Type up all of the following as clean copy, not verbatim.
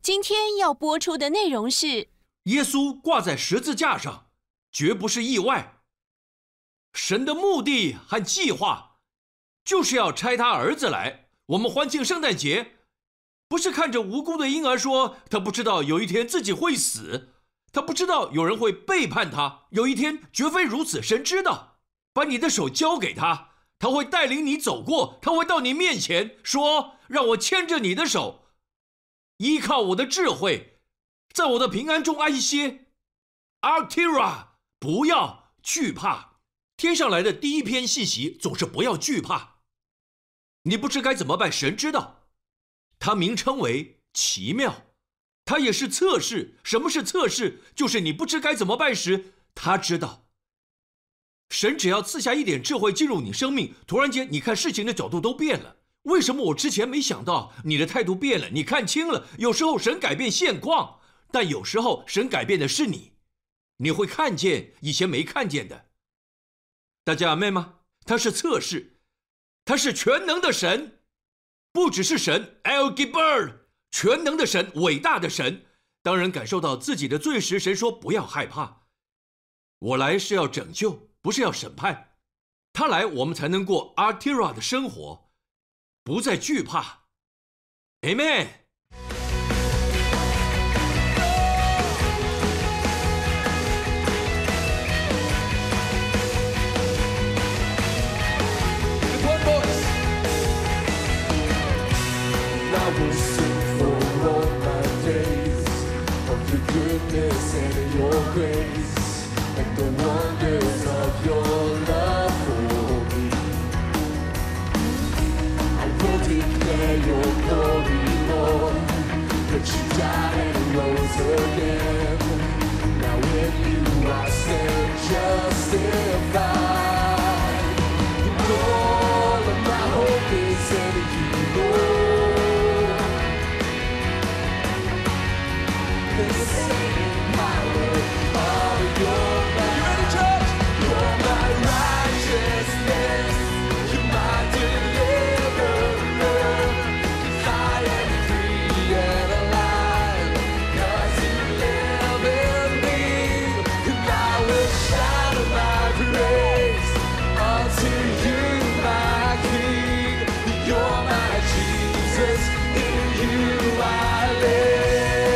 今天要播出的内容是： 耶稣挂在十字架上，绝不是意外。神的目的和计划，就是要差他儿子来。我们欢庆圣诞节，不是看着无辜的婴儿说，他不知道有一天自己会死，他不知道有人会背叛他，有一天绝非如此。神知道，把你的手交给他，他会带领你走过，他会到你面前说，让我牵着你的手，依靠我的智慧，在我的平安中安歇。Artira， 不要惧怕。天上来的第一篇信息总是不要惧怕。你不知该怎么办，神知道。它名称为奇妙，它也是测试。什么是测试？就是你不知该怎么办时，他知道。神只要赐下一点智慧进入你生命，突然间你看事情的角度都变了。为什么我之前没想到？你的态度变了，你看清了。有时候神改变现况，但有时候神改变的是你，你会看见以前没看见的。大家阿们吗？他是测试，他是全能的神，不只是神 El Gibber， 全能的神，伟大的神。当人感受到自己的罪时，神说不要害怕，我来是要拯救，不是要审判。他来我们才能过 Artira 的生活，不再惧怕。 Amen。 I will sing for all my days of your goodness and your grace and the wonders of your love for me. I will declare your glory, Lord, that you died and rose again. Now in you I stand justified. And all of my hope is in you, Lord. The saving power of your love. You ready, church? You're my righteousness. You're my deliverer. 'Cause I am free and alive. 'Cause you live in me. And I will shout my praise unto you, my King. You're my Jesus. In you I live.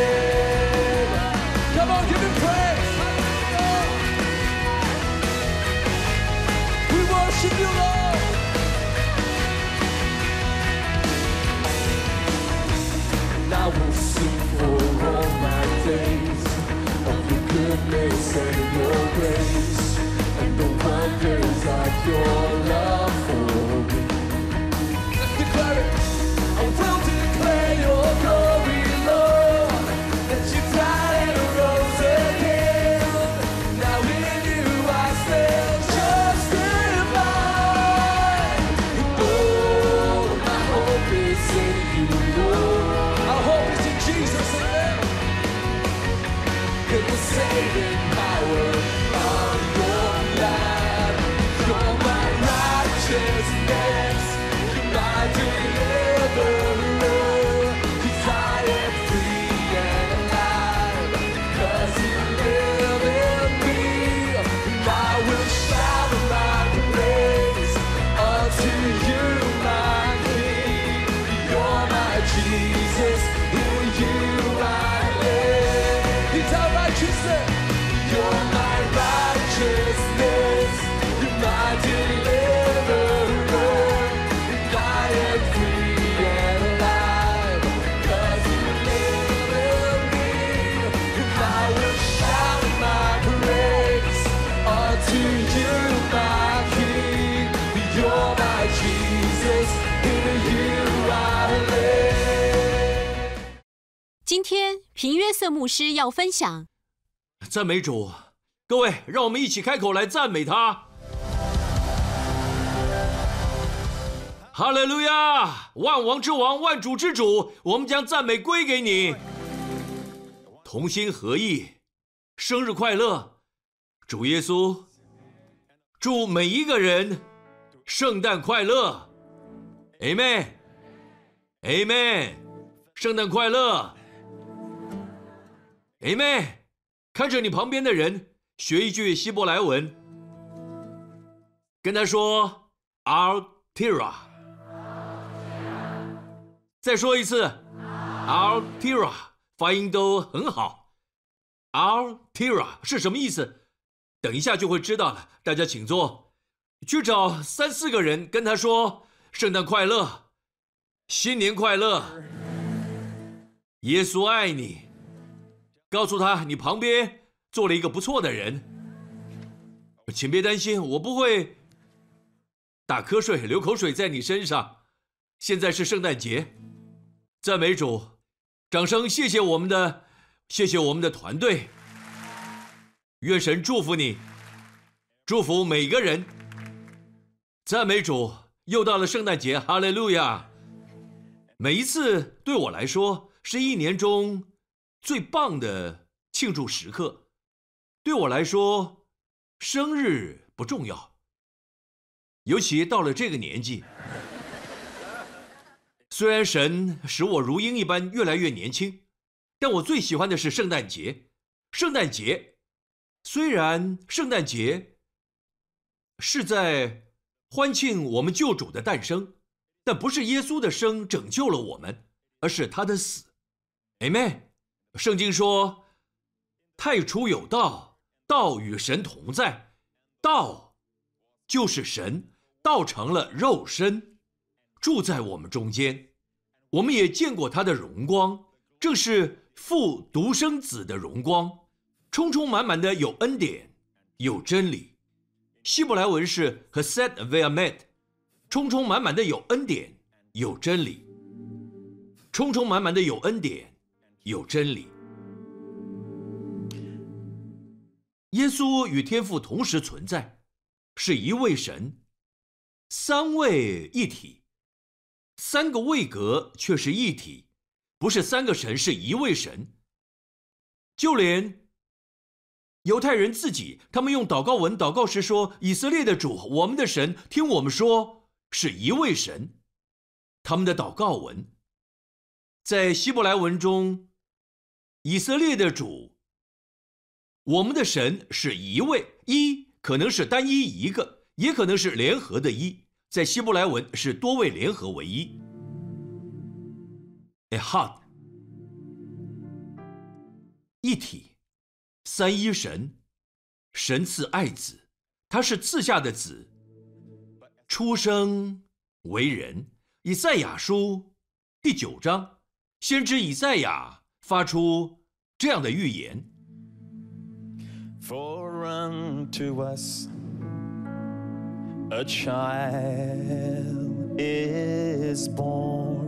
You, Lord. And I will sing for all my days of your goodness and your grace and the wonders of your love for me. Let's declare it. I will declare your glory, Lord, that you died and rose again. Now in you I stand justified. The saving power of your love. You're my righteousness. You're my deliverer. 'Cause I am free and alive. 'Cause you live in me. And I will shout my praise unto you, my King. You're my Jesus. In you I live. He's our righteousness. You're my righteousness. You're my deliverer. And I am free and alive. 'Cause you live in me. And I will shout my praise unto you, my King. You're my Jesus. In you I live. 今天平约瑟牧师要分享赞美主。各位，让我们一起开口来赞美他。哈利路亚！万王之王，万主之主，我们将赞美归给你。同心合意，生日快乐！主耶稣，祝每一个人圣诞快乐 ！Amen，Amen， 圣诞快乐！ Amen。看着你旁边的人，学一句希伯来文，跟他说 Altira。再说一次 Altira， 发音都很好。Altira 是什么意思？等一下就会知道了。大家请坐，去找3、4个人，跟他说圣诞快乐，新年快乐，耶稣爱你。告诉他你旁边坐了一个不错的人。请别担心，我不会打瞌睡流口水在你身上。现在是圣诞节，赞美主，掌声谢谢我们的团队。愿神祝福你，祝福每个人。赞美主，又到了圣诞节，哈利路亚！每一次对我来说是一年中最棒的庆祝时刻。对我来说，生日不重要，尤其到了这个年纪。虽然神使我如鹰一般越来越年轻，但我最喜欢的是圣诞节。圣诞节，虽然圣诞节是在欢庆我们救主的诞生，但不是耶稣的生拯救了我们，而是他的死。Amen。圣经说，太初有道，道与神同在，道就是神，道成了肉身，住在我们中间。我们也见过他的荣光，正是父独生子的荣光，充充满满的有恩典，有真理。希伯来文是 Hesed ve'emet， 充充满满的有恩典，有真理。充充满满的有恩典，有真理。耶稣与天父同时存在，是一位神，三位一体。3个位格却是一体，不是3个神，是一位神。就连犹太人自己，他们用祷告文祷告时说，以色列的主，我们的神，听我们说，是一位神。他们的祷告文在希伯来文中，以色列的主，我们的神是一位，一可能是单一一个，也可能是联合的一，在希伯来文是多位联合为一。Ehad， 一体，三一神，神赐爱子，他是赐下的子，出生为人。以赛亚书第9章，先知以赛亚发出这样的预言。 For unto us a child is born,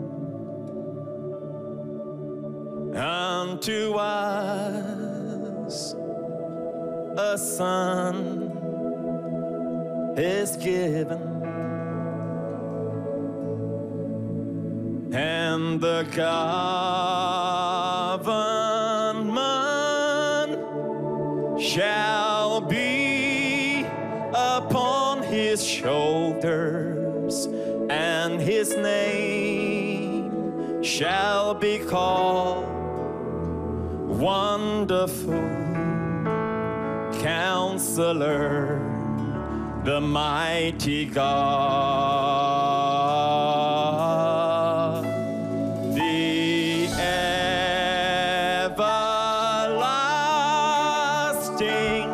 unto us a son is given, and the government shall be upon his shoulders, and his name shall be called Wonderful Counselor, the Mighty God, the everlasting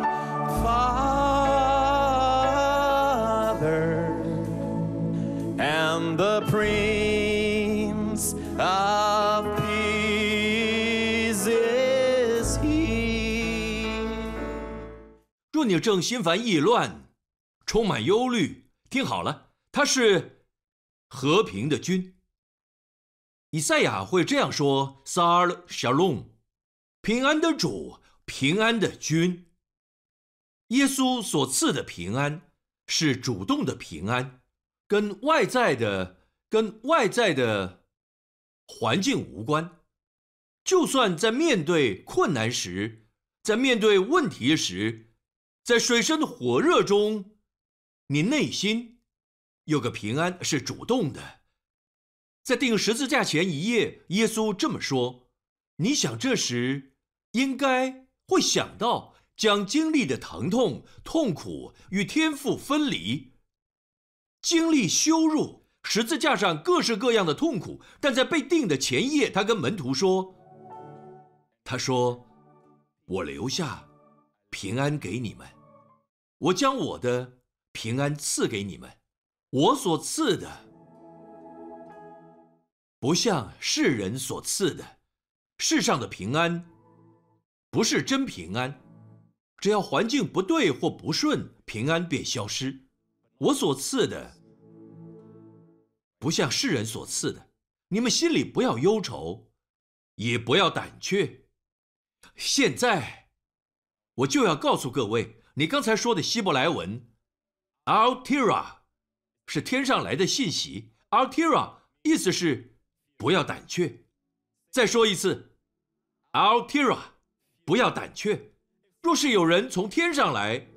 Father, and the Prince of Peace is He. 若你正心烦意乱，充满忧虑，听好了，他是和平的君。以赛亚会这样说 Sar Shalom， 平安的主，平安的君。耶稣所赐的平安是主动的平安，跟外在的环境无关。就算在面对困难时，在面对问题时，在水深火热中，你内心有个平安是主动的。在钉十字架前一夜，耶稣这么说：你想这时应该会想到将经历的疼痛、痛苦与天父分离，经历羞辱，十字架上各式各样的痛苦。但在被钉的前夜，他跟门徒说：“我留下平安给你们，我将我的平安赐给你们，我所赐的不像世人所赐的。世上的平安不是真平安，只要环境不对或不顺，平安便消失。我所赐的不像世人所赐的，你们心里不要忧愁，也不要胆怯。现在我就要告诉各位，你刚才说的希伯来文 Altira 是天上来的信息， Altira 意思是不要胆怯。再说一次 Altira 不要胆怯。若是有人从天上来，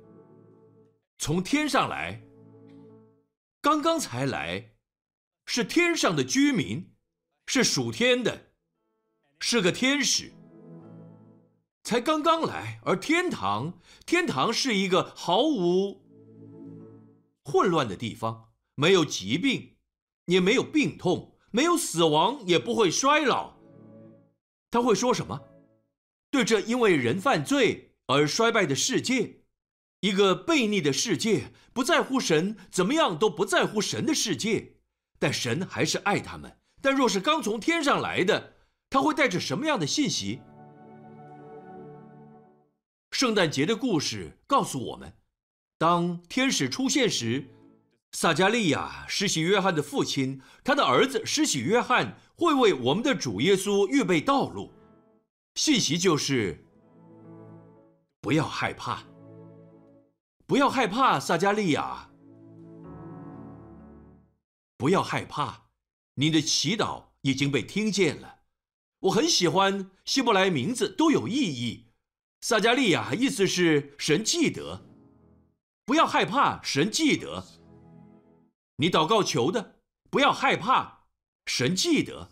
刚刚才来，是天上的居民，是属天的，是个天使，才刚刚来。而天堂是一个毫无混乱的地方，没有疾病，也没有病痛，没有死亡，也不会衰老。他会说什么？对这因为人犯罪而衰败的世界，一个悖逆的世界，不在乎神，怎么样都不在乎神的世界，但神还是爱他们。但若是刚从天上来的，他会带着什么样的信息？圣诞节的故事告诉我们，当天使出现时，撒迦利亚施洗约翰的父亲，他的儿子施洗约翰会为我们的主耶稣预备道路。信息就是不要害怕，不要害怕，撒迦利亚，不要害怕，你的祈祷已经被听见了。我很喜欢希伯来名字都有意义。撒迦利亚意思是神记得，不要害怕，神记得。你祷告求的，不要害怕，神记得。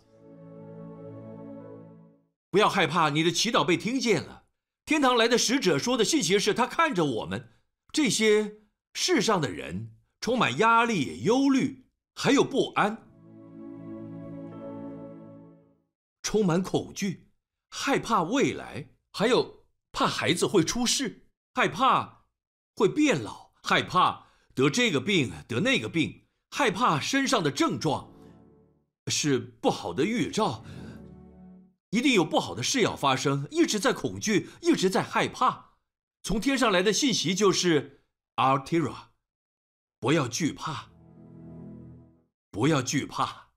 不要害怕，你的祈祷被听见了。天堂来的使者说的信息是，他看着我们这些世上的人，充满压力、忧虑，还有不安，充满恐惧，害怕未来，还有怕孩子会出事，害怕会变老，害怕得这个病得那个病，害怕身上的症状是不好的预兆，一定有不好的事要发生，一直在恐惧，一直在害怕。从天上来的信息就是 Altira， 不要惧怕，不要惧怕。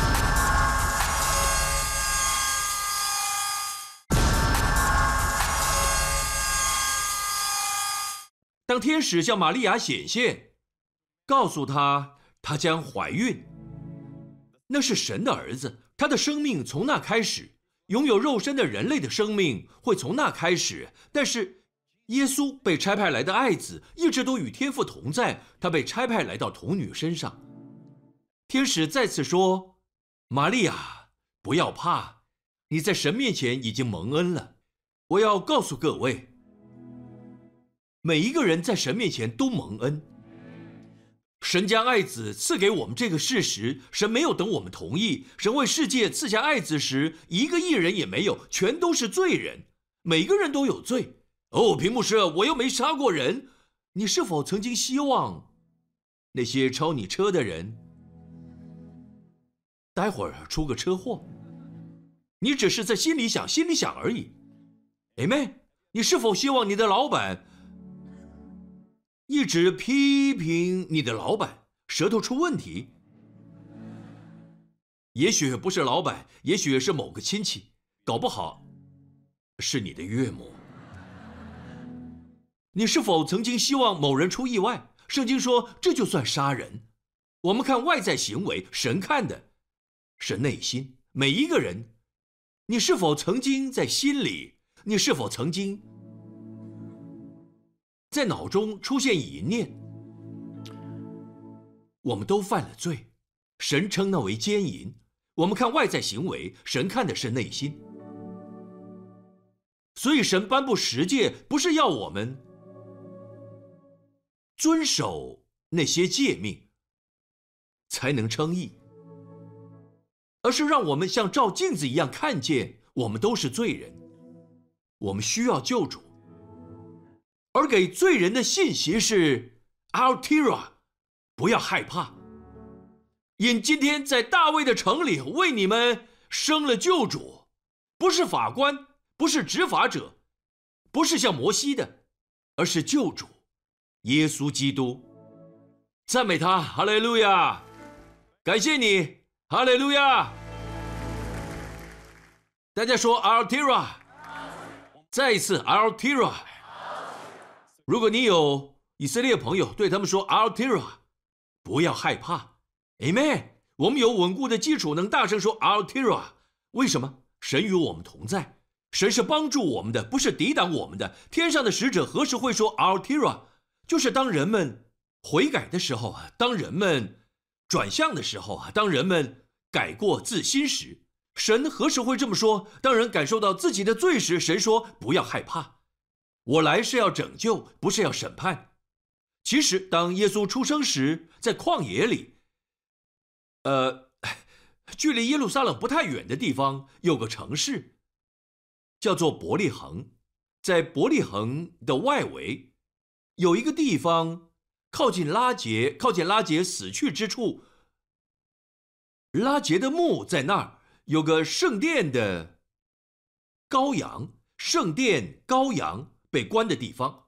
当天使向玛利亚显现，告诉她她将怀孕，那是神的儿子，他的生命从那开始。拥有肉身的人类的生命会从那开始，但是耶稣被差派来的爱子一直都与天父同在，他被差派来到童女身上。天使再次说：“玛利亚，不要怕，你在神面前已经蒙恩了。”我要告诉各位，每一个人在神面前都蒙恩。神将爱子赐给我们这个事实，神没有等我们同意。神为世界赐下爱子时，一个义人也没有，全都是罪人，每个人都有罪。屏幕师，我又没杀过人，你是否曾经希望那些超你车的人待会儿出个车祸？你只是在心里想而已。Amen。你是否希望你的老板一直批评你的老板，舌头出问题？也许不是老板，也许是某个亲戚，搞不好是你的岳母。你是否曾经希望某人出意外？圣经说这就算杀人。我们看外在行为，神看的是内心。每一个人，你是否曾经在心里，你是否曾经在脑中出现淫念？我们都犯了罪，神称那为奸淫。我们看外在行为，神看的是内心。 所以神颁布十诫，不是要我们遵守那些诫命才能称义，而是让我们像照镜子一样看见我们都是罪人，我们需要救主。而给罪人的信息是 Altira， 不要害怕，因今天在大卫的城里为你们生了救主，不是法官，不是执法者，不是像摩西的，而是救主耶稣基督。赞美他，哈利路亚！感谢你，哈利路亚！大家说 Altira， 再一次 Altira。如果你有以色列朋友，对他们说 Altira， 不要害怕 Amen。 我们有稳固的基础，能大声说 Altira。 为什么？神与我们同在，神是帮助我们的，不是抵挡我们的。天上的使者何时会说 Altira？ 就是当人们悔改的时候，当人们转向的时候，当人们改过自新时。神何时会这么说？当人感受到自己的罪时，神说不要害怕，我来是要拯救，不是要审判。其实当耶稣出生时，在旷野里距离耶路撒冷不太远的地方有个城市叫做伯利恒。在伯利恒的外围有一个地方靠近拉结死去之处，拉结的墓在那儿，有个圣殿的羔羊，圣殿羔羊被关的地方。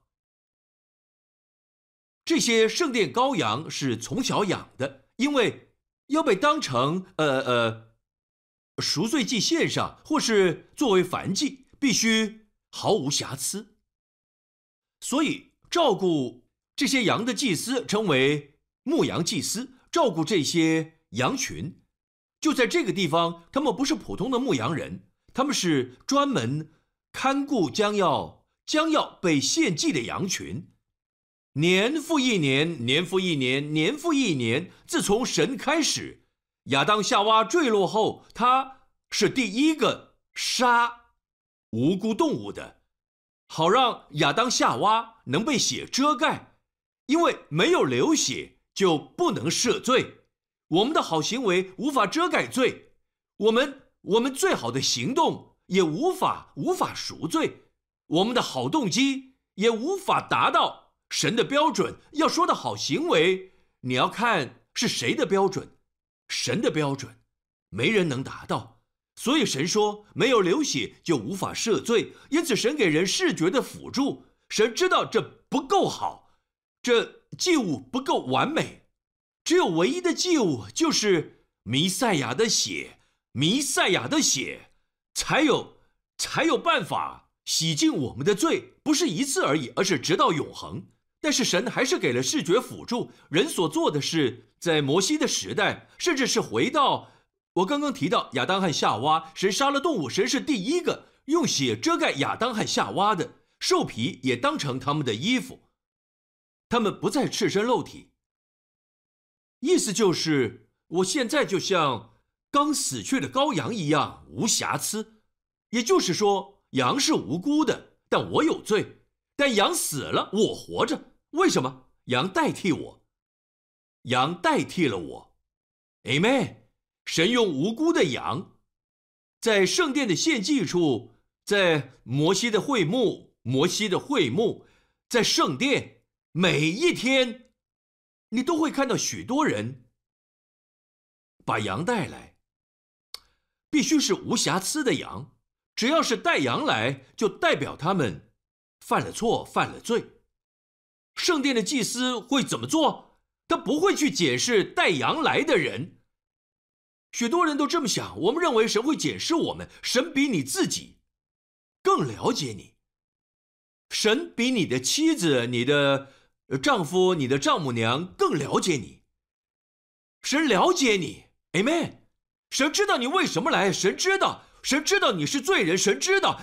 这些圣殿羔羊是从小养的，因为要被当成赎罪祭献上，或是作为燔祭，必须毫无瑕疵。所以照顾这些羊的祭司称为牧羊祭司，照顾这些羊群。就在这个地方，他们不是普通的牧羊人，他们是专门看顾将要被献祭的羊群。年复一年，年复一年，年复一年，自从神开始，亚当夏娃坠落后，他是第一个杀无辜动物的，好让亚当夏娃能被血遮盖，因为没有流血就不能赦罪。我们的好行为无法遮盖罪，我们最好的行动也无法赎罪，我们的好动机也无法达到神的标准。要说的好行为，你要看是谁的标准，神的标准，没人能达到。所以神说没有流血就无法赦罪，因此神给人视觉的辅助。神知道这不够好，这祭物不够完美，只有唯一的祭物就是弥赛亚的血，弥赛亚的血才有办法洗净我们的罪，不是一次而已，而是直到永恒。但是神还是给了视觉辅助，人所做的是在摩西的时代，甚至是回到我刚刚提到亚当和夏娃，神杀了动物，神是第一个用血遮盖亚当和夏娃的，兽皮也当成他们的衣服，他们不再赤身露体。意思就是我现在就像刚死去的羔羊一样无瑕疵，也就是说羊是无辜的，但我有罪，但羊死了我活着。为什么？羊代替我，羊代替了我。 Amen。 神用无辜的羊在圣殿的献祭处，在摩西的会幕，在圣殿，每一天你都会看到许多人把羊带来，必须是无瑕疵的羊，只要是带羊来，就代表他们犯了错，犯了罪。圣殿的祭司会怎么做？他不会去检视带羊来的人。许多人都这么想，我们认为神会检视我们，神比你自己更了解你，神比你的妻子、你的丈夫、你的丈母娘更了解你，神了解你 Amen。 神知道你为什么来，神知道你是罪人，神知道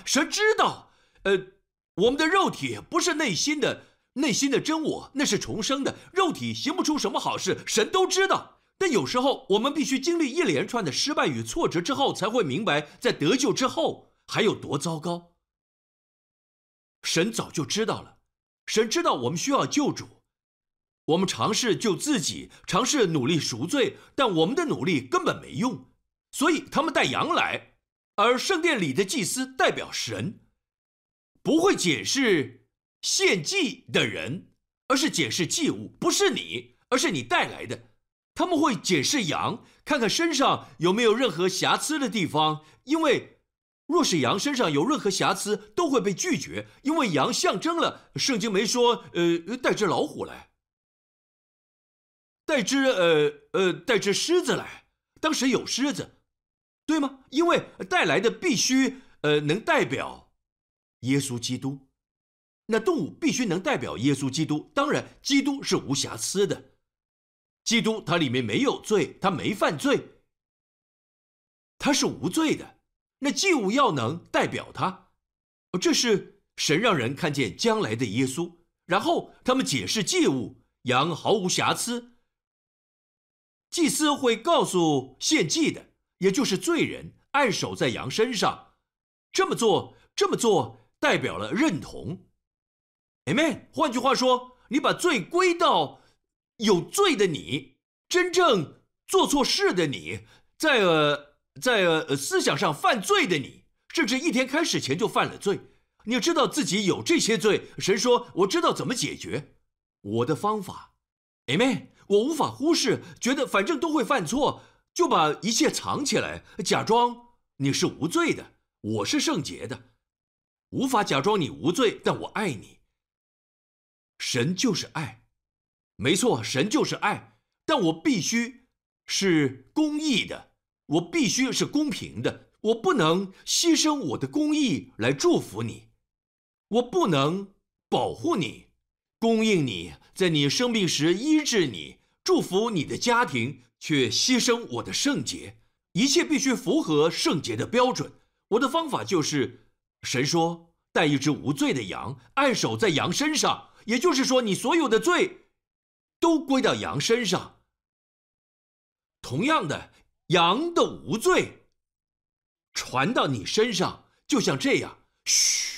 我们的肉体不是内心的真我，那是重生的，肉体行不出什么好事，神都知道。但有时候我们必须经历一连串的失败与挫折之后，才会明白在得救之后还有多糟糕。 神早就知道了，神知道我们需要救主。我们尝试救自己，尝试努力赎罪，但我们的努力根本没用。所以他们带羊来，而圣殿里的祭司代表神，不会检视献祭的人，而是检视祭物，不是你，而是你带来的。他们会检视羊，看看身上有没有任何瑕疵的地方，因为若是羊身上有任何瑕疵，都会被拒绝，因为羊象征了，圣经没说带只老虎来，带只狮子来，当时有狮子，对吗？因为带来的必须能代表耶稣基督，那动物必须能代表耶稣基督，当然基督是无瑕疵的，基督他里面没有罪，他没犯罪，他是无罪的，那祭物要能代表他，这是神让人看见将来的耶稣，然后他们解释祭物，羊毫无瑕疵，祭司会告诉献祭的，也就是罪人，按手在羊身上，这么做代表了认同。Amen。换句话说，你把罪归到有罪的你，真正做错事的你，在思想上犯罪的你，甚至一天开始前就犯了罪，你知道自己有这些罪，神说我知道怎么解决，我的方法。Amen。我无法忽视，觉得反正都会犯错，就把一切藏起来，假装你是无罪的，我是圣洁的，无法假装你无罪，但我爱你。神就是爱，没错，神就是爱，但我必须是公义的，我必须是公平的，我不能牺牲我的公义来祝福你，我不能保护你，供应你，在你生病时医治你，祝福你的家庭，却牺牲我的圣洁，一切必须符合圣洁的标准。我的方法就是，神说带一只无罪的羊，按手在羊身上，也就是说你所有的罪都归到羊身上。同样的，羊的无罪传到你身上，就像这样，嘘，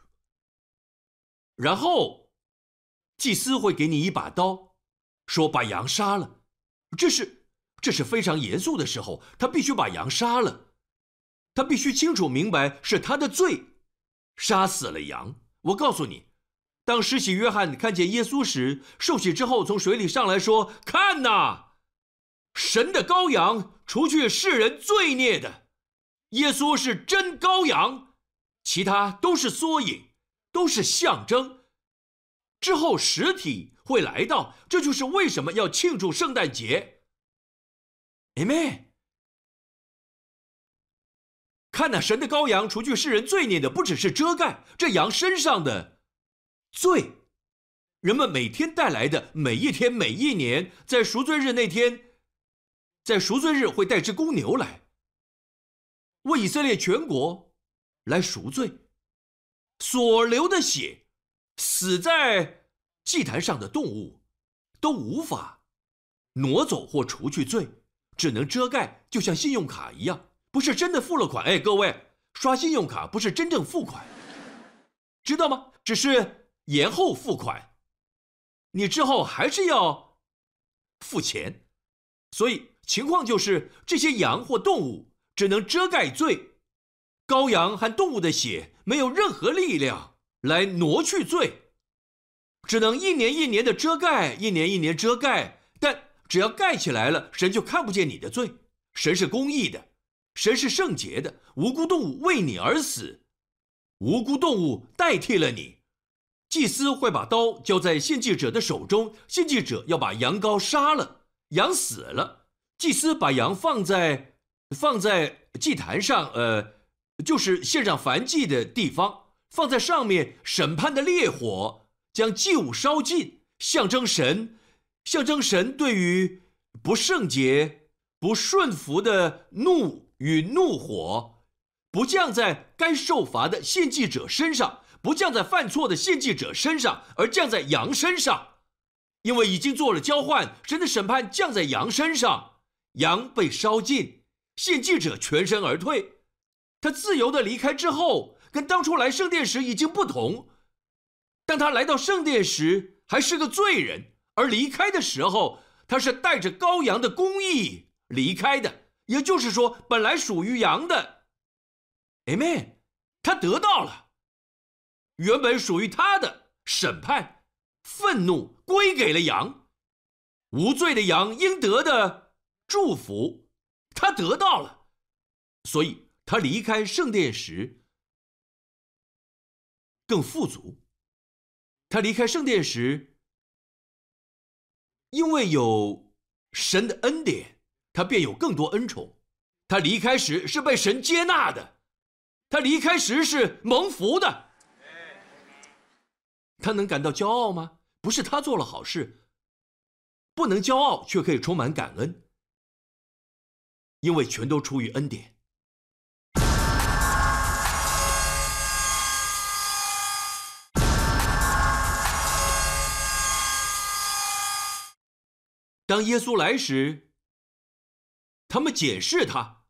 然后祭司会给你一把刀，说把羊杀了，这是非常严肃的时候，他必须把羊杀了，他必须清楚明白是他的罪杀死了羊。我告诉你，当施洗约翰看见耶稣时，受洗之后从水里上来说，看哪，神的羔羊，除去世人罪孽的。耶稣是真羔羊，其他都是缩影，都是象征，之后实体会来到，这就是为什么要庆祝圣诞节。Amen。 看那神的羔羊，除去世人罪孽的，不只是遮盖这羊身上的罪，人们每天带来的，每一天每一年，在赎罪日那天，在赎罪日会带只公牛来，为以色列全国来赎罪，所流的血，死在祭坛上的动物都无法挪走或除去罪，只能遮盖，就像信用卡一样，不是真的付了款。各位，刷信用卡不是真正付款，知道吗？只是延后付款，你之后还是要付钱。所以情况就是，这些羊或动物只能遮盖罪，羔羊和动物的血没有任何力量来挪去罪，只能一年一年的遮盖，一年一年遮盖，但只要盖起来了，神就看不见你的罪。神是公义的，神是圣洁的，无辜动物为你而死，无辜动物代替了你。祭司会把刀交在献祭者的手中，献祭者要把羊羔杀了，羊死了，祭司把羊放在祭坛上，就是献上燔祭的地方，放在上面，审判的烈火将祭物烧尽，象征神对于不圣洁、不顺服的怒与怒火，不降在该受罚的献祭者身上，不降在犯错的献祭者身上，而降在羊身上。因为已经做了交换，神的审判降在羊身上，羊被烧尽，献祭者全身而退。他自由的离开之后，跟当初来圣殿时已经不同， 当他来到圣殿时还是个罪人，而离开的时候他是带着羔羊的公义离开的，也就是说本来属于羊的 Amen， 他得到了原本属于他的审判愤怒归给了羊，无罪的羊应得的祝福他得到了，所以他离开圣殿时更富足。他离开圣殿时，因为有神的恩典，他便有更多恩宠。他离开时是被神接纳的，他离开时是蒙福的。他能感到骄傲吗？不是他做了好事，不能骄傲，却可以充满感恩，因为全都出于恩典。当耶稣来时，他们检视他，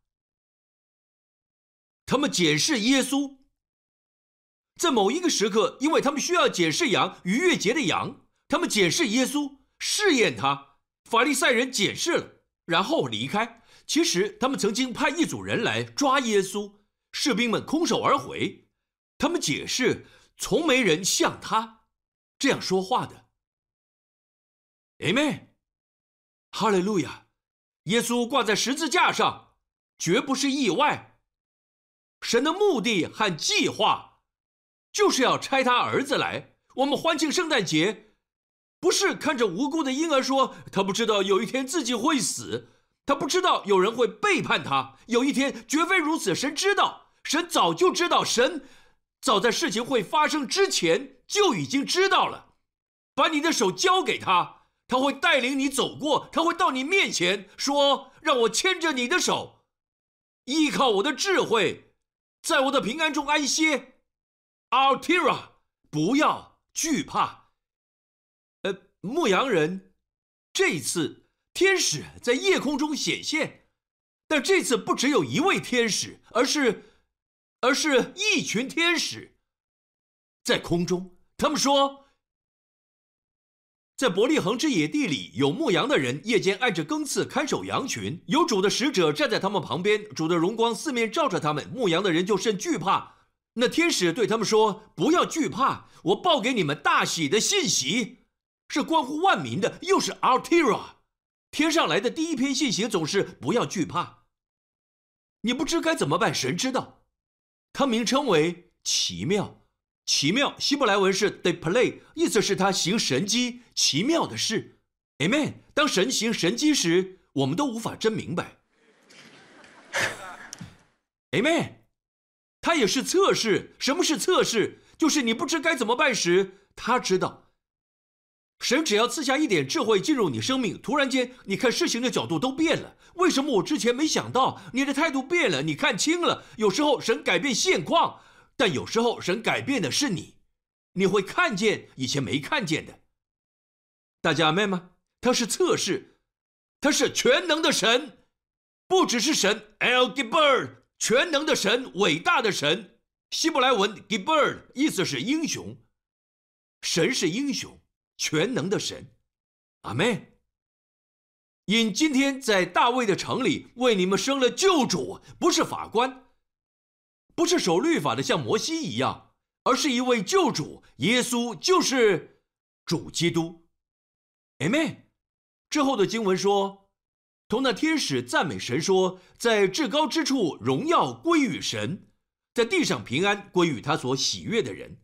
他们检视耶稣。在某一个时刻，因为他们需要检视羊，逾越节的羊，他们检视耶稣，试验他。法利赛人检视了，然后离开。其实他们曾经派一组人来抓耶稣，士兵们空手而回。他们解释，从没人像他这样说话的。Amen。哈利路亚！耶稣挂在十字架上，绝不是意外。神的目的和计划，就是要差他儿子来。我们欢庆圣诞节，不是看着无辜的婴儿说，他不知道有一天自己会死，他不知道有人会背叛他，有一天绝非如此。神知道，神早就知道，神早在事情会发生之前就已经知道了。把你的手交给他，他会带领你走过，他会到你面前说，让我牵着你的手，依靠我的智慧，在我的平安中安歇。Altira， 不要惧怕。牧羊人，这一次天使在夜空中显现，但这次不只有一位天使，而是一群天使在空中。他们说，在伯利恒之野地里，有牧羊的人夜间按着更次看守羊群，有主的使者站在他们旁边，主的荣光四面照着他们，牧羊的人就甚惧怕。那天使对他们说，不要惧怕，我报给你们大喜的信息，是关乎万民的，又是 Altira。 天上来的第一篇信息总是不要惧怕。你不知该怎么办，神知道。它名称为奇妙。奇妙希伯来文是 Deplay， 意思是他行神迹奇妙的事。 Amen。 当神行神迹时，我们都无法真明白。Amen。 他也是测试。什么是测试？就是你不知该怎么办时，他知道。神只要赐下一点智慧进入你生命，突然间你看事情的角度都变了。为什么我之前没想到？你的态度变了，你看清了。有时候神改变现况，但有时候神改变的是你，你会看见以前没看见的。大家明白吗？他是测试，他是全能的神，不只是神 El Gibber， 全能的神，伟大的神。希伯来文 Gibber 意思是英雄，神是英雄，全能的神。阿们。因今天在大卫的城里为你们生了救主，不是法官，不是守律法的像摩西一样，而是一位救主，耶稣就是主基督。 Amen。 之后的经文说，同那天使赞美神说，在至高之处荣耀归于神，在地上平安归于他所喜悦的人。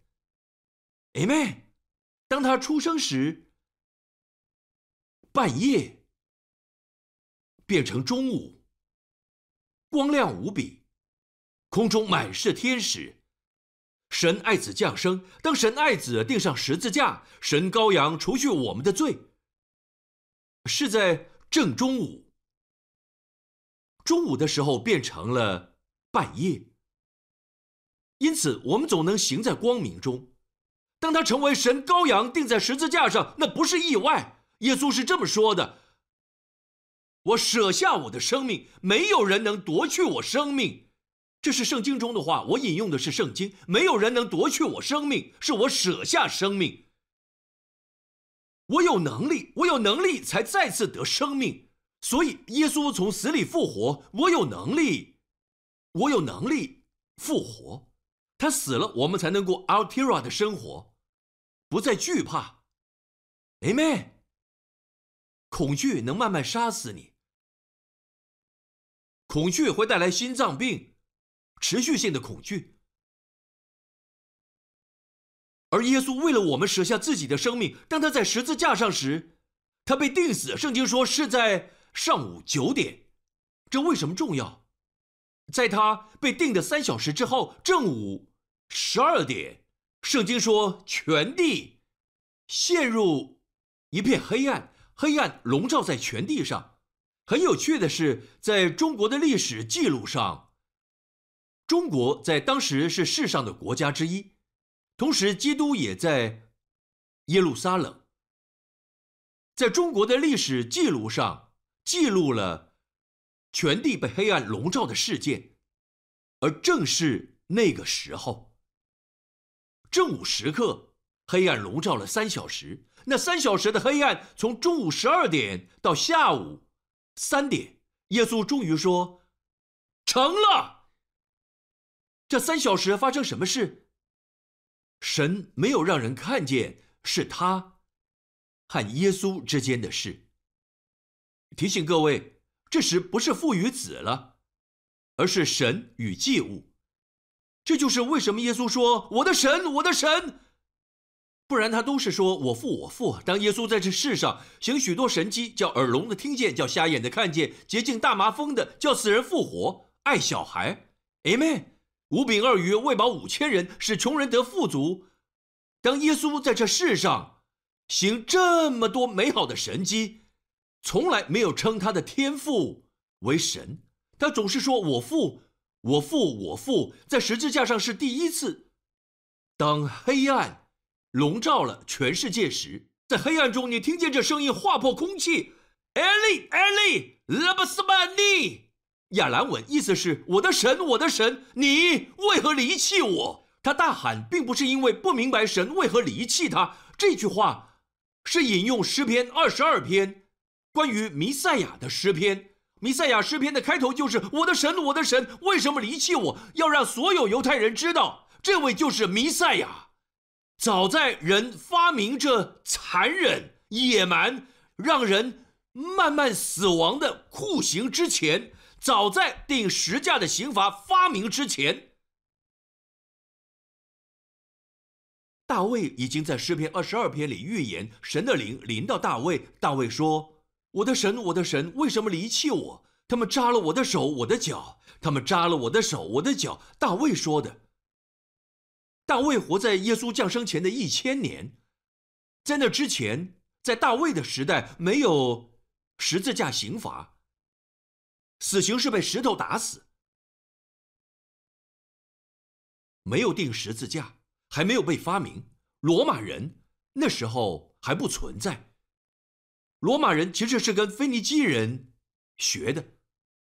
Amen。 当他出生时，半夜变成中午，光亮无比，空中满是天使。神爱子降生，当神爱子钉上十字架，神羔羊除去我们的罪，是在正中午。中午的时候变成了半夜，因此我们总能行在光明中。当他成为神羔羊钉在十字架上，那不是意外。耶稣是这么说的，我舍下我的生命，没有人能夺去我生命， 这是圣经中的话，我引用的是圣经。没有人能夺去我生命，是我舍下生命。我有能力才再次得生命。所以耶稣从死里复活，我有能力复活。他死了，我们才能过 Altira 的生活，不再惧怕。Amen。恐惧能慢慢杀死你，恐惧会带来心脏病，持续性的恐惧。而耶稣为了我们舍下自己的生命，当他在十字架上时，他被钉死，圣经说是在上午9点。这为什么重要？在他被钉的3小时之后，正午12点，圣经说全地陷入一片黑暗，黑暗笼罩在全地上。很有趣的是，在中国的历史记录上，中国在当时是世上的国家之一，同时基督也在耶路撒冷。在中国的历史记录上记录了全地被黑暗笼罩的事件，而正是那个时候，正午时刻，黑暗笼罩了3小时。那3小时的黑暗，从中午12点到下午3点，耶稣终于说成了。这3小时发生什么事？神没有让人看见是他和耶稣之间的事。提醒各位，这时不是父与子了，而是神与祭物。这就是为什么耶稣说我的神，我的神，不然他都是说我父，我父。当耶稣在这世上行许多神迹，叫耳聋的听见，叫瞎眼的看见，洁净大麻风的，叫死人复活，爱小孩 Amen， 5饼2鱼喂饱5000人，使穷人得富足。当耶稣在这世上行这么多美好的神迹，从来没有称他的天父为神，他总是说我父，我父，我父。在十字架上是第一次。当黑暗笼罩了全世界时，在黑暗中你听见这声音划破空气，埃利埃利拉巴斯曼尼，亚兰文意思是我的神，我的神，你为何离弃我？他大喊并不是因为不明白神为何离弃他，这句话是引用诗篇22篇关于弥赛亚的诗篇。弥赛亚诗篇的开头就是我的神，我的神，为什么离弃我？要让所有犹太人知道，这位就是弥赛亚。早在人发明这残忍、野蛮、让人慢慢死亡的酷刑之前，早在钉十架的刑罚发明之前，大卫已经在诗篇22篇里预言神的灵临到大卫。大卫说，我的神，我的神，为什么离弃我？他们扎了我的手，我的脚，他们扎了我的手，我的脚。大卫说的。大卫活在耶稣降生前的1000年，在那之前，在大卫的时代没有十字架刑罚，死刑是被石头打死，没有钉十字架，还没有被发明。罗马人那时候还不存在，罗马人其实是跟腓尼基人学的，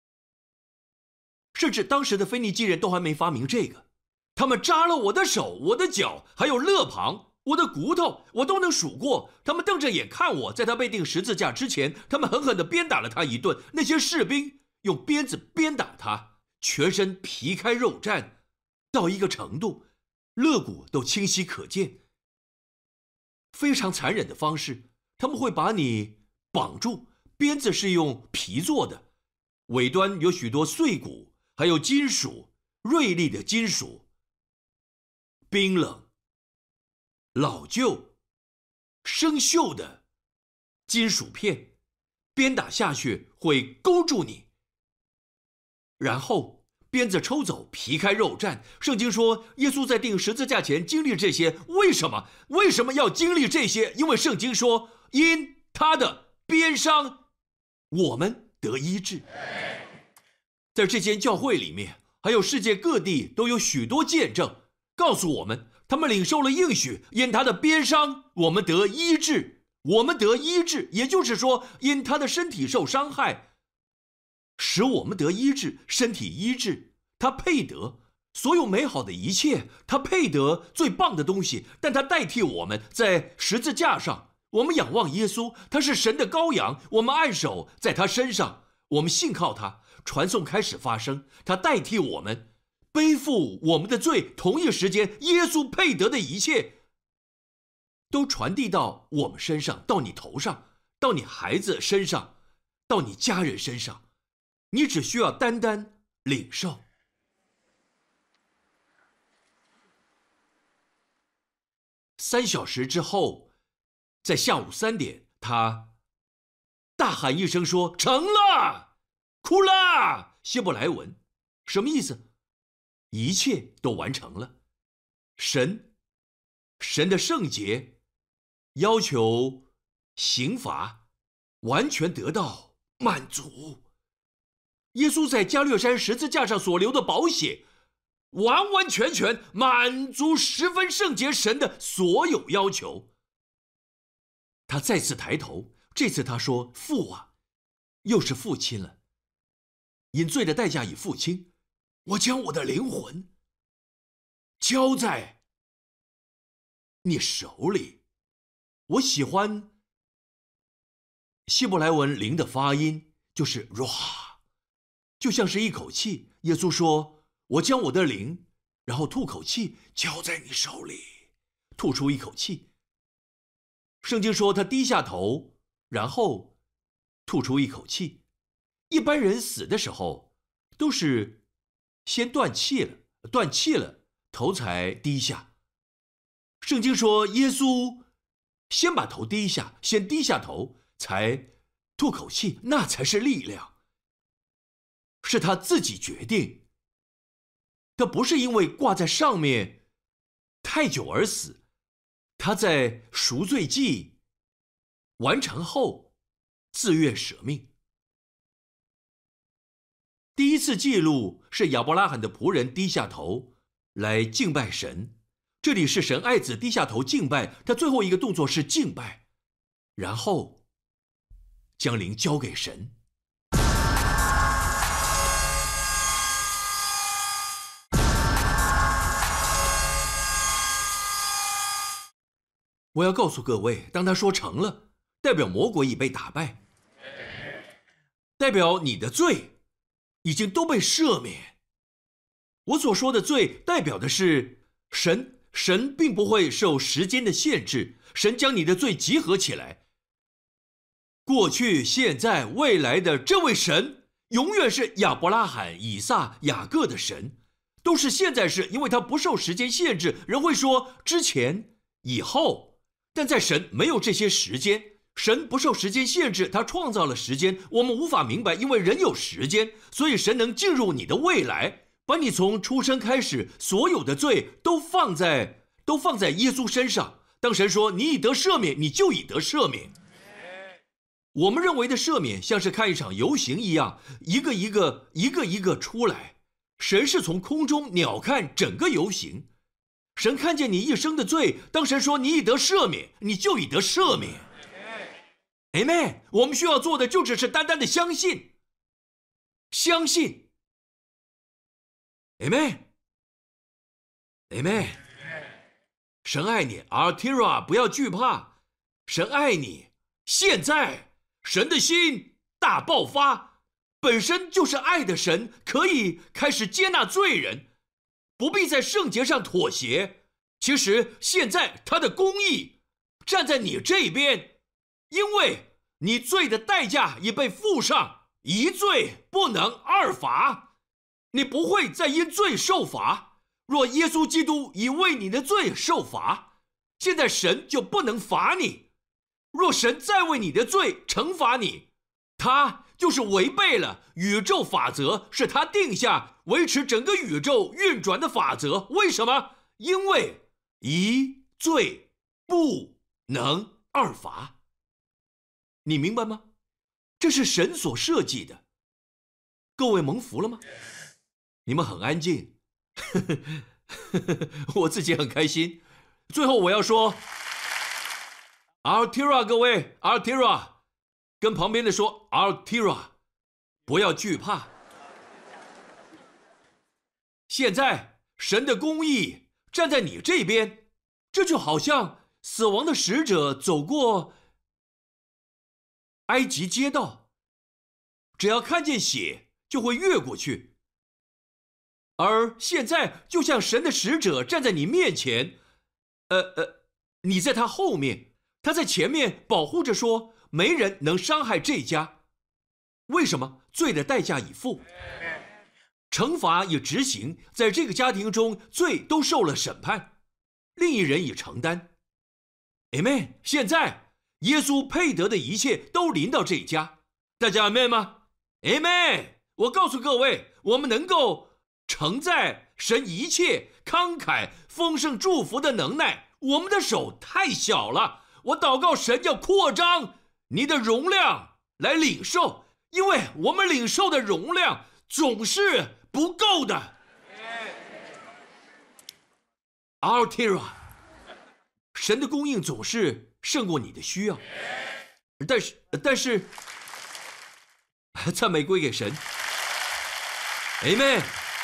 甚至当时的腓尼基人都还没发明这个。他们扎了我的手，我的脚，还有肋旁，我的骨头，我都能数过。他们瞪着眼看我，在他被钉十字架之前，他们狠狠地鞭打了他一顿。那些士兵用鞭子鞭打他，全身皮开肉绽，到一个程度，肋骨都清晰可见。非常残忍的方式，他们会把你绑住，鞭子是用皮做的，尾端有许多碎骨，还有金属，锐利的金属。冰冷、老旧、生锈的金属片，鞭打下去会勾住你，然后鞭子抽走，皮开肉绽。圣经说，耶稣在钉十字架前经历这些，为什么？为什么要经历这些？因为圣经说，因他的鞭伤，我们得医治。在这间教会里面，还有世界各地都有许多见证。告诉我们，他们领受了应许，因他的鞭伤，我们得医治。我们得医治，也就是说，因他的身体受伤害，使我们得医治，身体医治。 他配得所有美好的一切，他配得最棒的东西，但他代替我们在十字架上。我们仰望耶稣，他是神的羔羊，我们按手在他身上，我们信靠他，传颂开始发生，他代替我们背负我们的罪。同一时间，耶稣配得的一切都传递到我们身上，到你头上，到你孩子身上，到你家人身上，你只需要单单领受。3小时之后，在下午3点，他大喊一声说：“成了！”哭啦！希伯来文什么意思？一切都完成了。神的圣洁要求刑罚完全得到满足。耶稣在加略山十字架上所流的宝血，完完全全满足十分圣洁神的所有要求。他再次抬头，这次他说：“父啊，又是父亲了。因罪的代价已付清，我将我的灵魂交在你手里。”我喜欢希伯来文灵的发音，就是 ruah， 就像是一口气。耶稣说：“我将我的灵，然后吐口气，交在你手里，吐出一口气。”圣经说他低下头，然后吐出一口气。一般人死的时候都是先断气了，头才低下。圣经说耶稣先把头低下，先低下头，才吐口气，那才是力量，是他自己决定。他不是因为挂在上面太久而死，他在赎罪祭完成后自愿舍命。第一次记录是亚伯拉罕的仆人低下头来敬拜神，这里是神爱子低下头敬拜，他最后一个动作是敬拜，然后将灵交给神。我要告诉各位，当他说成了，代表魔鬼已被打败，代表你的罪已经都被赦免。我所说的罪代表的是神并不会受时间的限制，神将你的罪集合起来。过去、现在、未来的这位神永远是亚伯拉罕、以撒、雅各的神，都是现在式，因为他不受时间限制。人会说之前、以后，但在神没有这些时间，神不受时间限制，他创造了时间，我们无法明白，因为人有时间，所以神能进入你的未来，把你从出生开始所有的罪都放在耶稣身上。当神说你已得赦免，你就已得赦免。我们认为的赦免像是看一场游行一样，一个一个出来，神是从空中鸟瞰整个游行。神看见你一生的罪，当神说你已得赦免，你就已得赦免。Amen。 我们需要做的就只是单单的相信。Amen。 神爱你 Artira， 不要惧怕，神爱你。现在神的心大爆发，本身就是爱的神，可以开始接纳罪人，不必在圣洁上妥协。其实现在他的公义站在你这边，因为你罪的代价已被付上，一罪不能二罚，你不会再因罪受罚。若耶稣基督已为你的罪受罚，现在神就不能罚你。若神再为你的罪惩罚你，他就是违背了宇宙法则，是他定下维持整个宇宙运转的法则。为什么？因为一罪不能二罚。你明白吗？这是神所设计的。各位蒙福了吗？你们很安静。我自己很开心。最后我要说 Artira， 各位 Artira， 跟旁边的说 Artira， 不要惧怕。 现在神的公义站在你这边，这就好像死亡的使者走过埃及街道，只要看见血就会越过去。而现在就像神的使者站在你面前，你在他后面，他在前面保护着，说没人能伤害这家。为什么？罪的代价已付，惩罚已执行，在这个家庭中罪都受了审判，另一人已承担。Amen。现在耶稣配得的一切都临到这家，大家 Amen 吗？ Amen。 我告诉各位，我们能够承载神一切慷慨丰盛祝福的能耐，我们的手太小了。我祷告神要扩张你的容量来领受，因为我们领受的容量总是不够的。Altera， 神的供应总是胜过你的需要，但是赞美归给神。 Amen。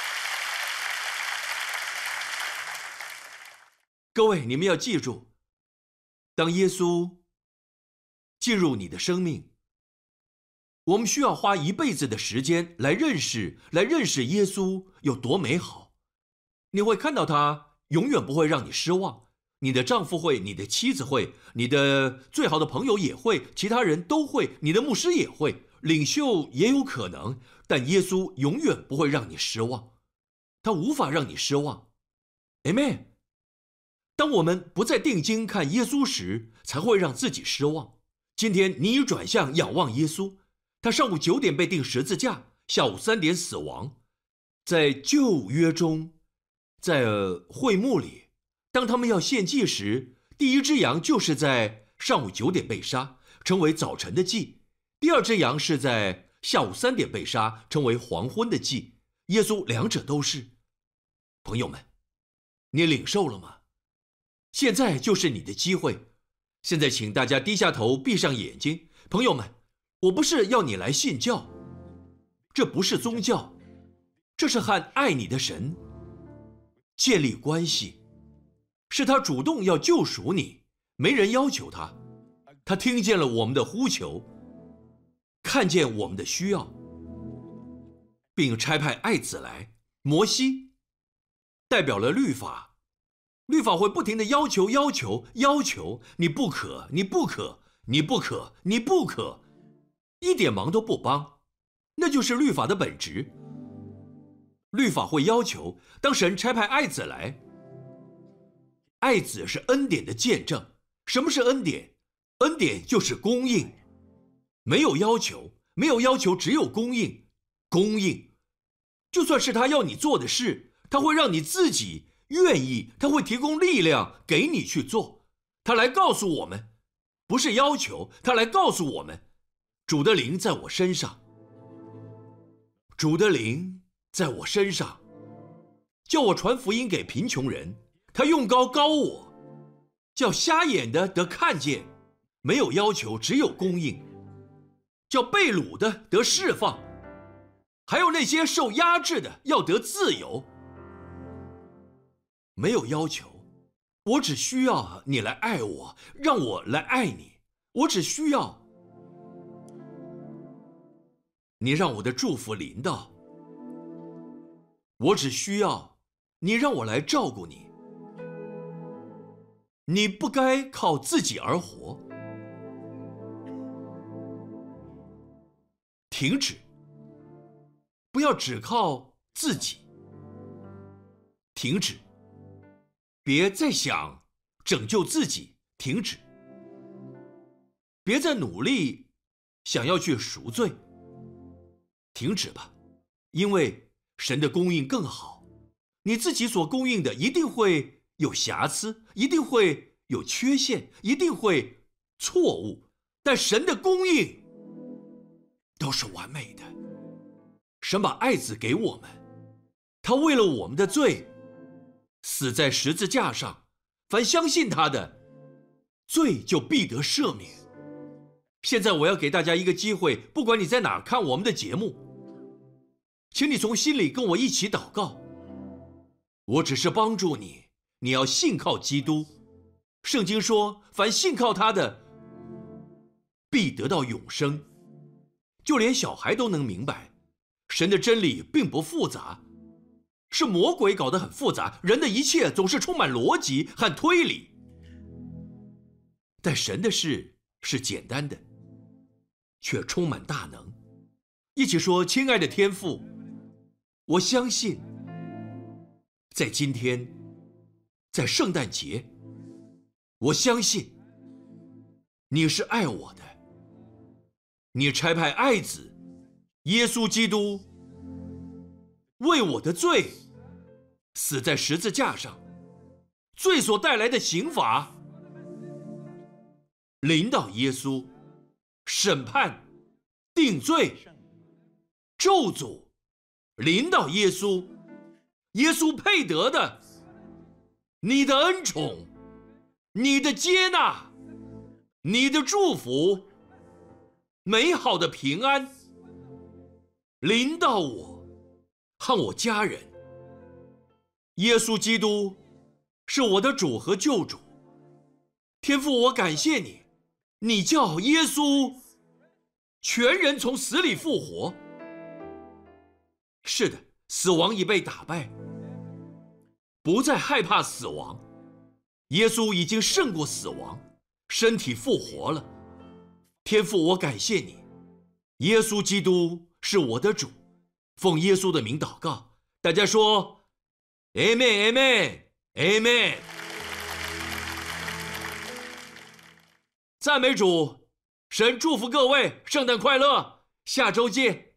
各位，你们要记住，当耶稣进入你的生命，我们需要花一辈子的时间来认识耶稣有多美好。你会看到他永远不会让你失望，你的丈夫会，你的妻子会，你的最好的朋友也会，其他人都会，你的牧师也会，领袖也有可能，但耶稣永远不会让你失望，他无法让你失望。 Amen。 当我们不再定睛看耶稣时，才会让自己失望。今天你已转向仰望耶稣，他上午9点被钉十字架，下午3点死亡。在旧约中，在会幕里，当他们要献祭时，第一只羊就是在上午9点被杀，成为早晨的祭；第二只羊是在下午3点被杀，成为黄昏的祭。耶稣两者都是。朋友们，你领受了吗？现在就是你的机会。现在请大家低下头，闭上眼睛。朋友们，我不是要你来信教，这不是宗教，这是和爱你的神建立关系，是他主动要救赎你，没人要求他。他听见了我们的呼求，看见我们的需要，并差派爱子来。摩西代表了律法，律法会不停地要求，你不可，你不可，你不可，你不可，一点忙都不帮，那就是律法的本质。律法会要求，当神差派爱子来，爱子是恩典的见证。什么是恩典？恩典就是供应，没有要求，只有供应。供应，就算是他要你做的事，他会让你自己愿意，他会提供力量给你去做。他来告诉我们，不是要求，他来告诉我们，主的灵在我身上，主的灵在我身上，叫我传福音给贫穷人。他用膏膏我，叫瞎眼的得看见。没有要求，只有供应。叫被掳的得释放，还有那些受压制的要得自由。没有要求，我只需要你来爱我，让我来爱你。我只需要你让我的祝福临到，我只需要你让我来照顾你。你不该靠自己而活。停止，不要只靠自己。停止，别再想拯救自己。停止，别再努力想要去赎罪。停止吧，因为神的供应更好。你自己所供应的一定会有瑕疵，一定会有缺陷，一定会错误，但神的供应都是完美的。神把爱子给我们，他为了我们的罪死在十字架上，凡相信他的罪就必得赦免。现在我要给大家一个机会，不管你在哪看我们的节目，请你从心里跟我一起祷告。 我只是帮助你，你要信靠基督。圣经说，凡信靠他的，必得到永生。就连小孩都能明白，神的真理并不复杂，是魔鬼搞得很复杂，人的一切总是充满逻辑和推理。但神的事是简单的，却充满大能。一起说，亲爱的天父，我相信在今天，在圣诞节，我相信你是爱我的，你差派爱子耶稣基督为我的罪死在十字架上，罪所带来的刑罚临到耶稣，审判、定罪、咒诅临到耶稣，耶稣配得的，你的恩宠，你的接纳，你的祝福，美好的平安临到我和我家人。耶稣基督是我的主和救主。天父，我感谢你，你叫耶稣全人从死里复活。是的，死亡已被打败，不再害怕死亡。耶稣已经胜过死亡，身体复活了。天父，我感谢你，耶稣基督是我的主。奉耶稣的名祷告，大家说 Amen Amen Amen。 赞美主，神祝福各位，圣诞快乐，下周见。